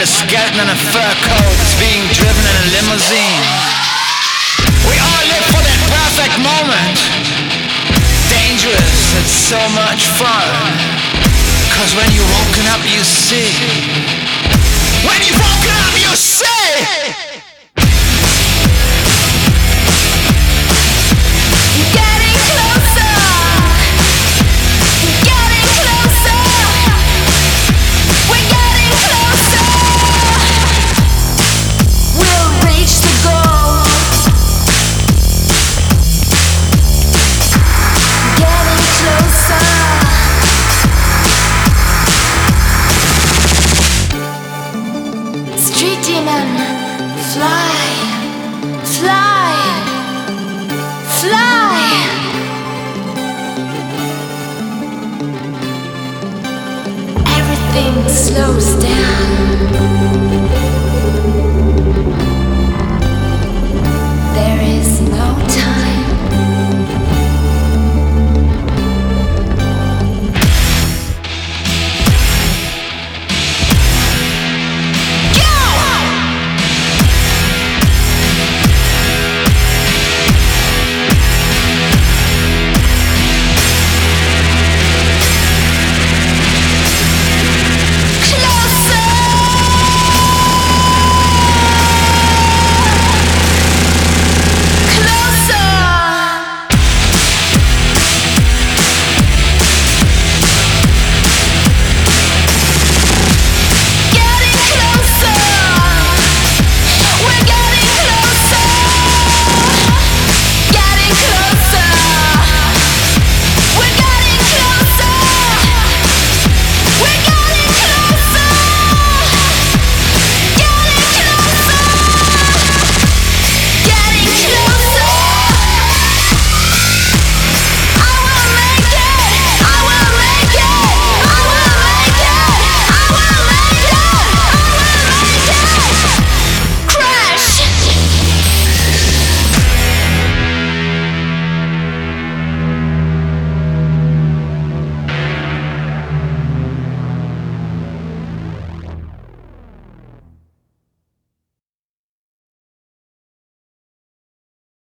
a skeleton in a fur coat is being driven in a limousine. We all live for that perfect moment. Dangerous, it's so much fun. Cause when you're woken up you see. When you're woken up you see. Slows down.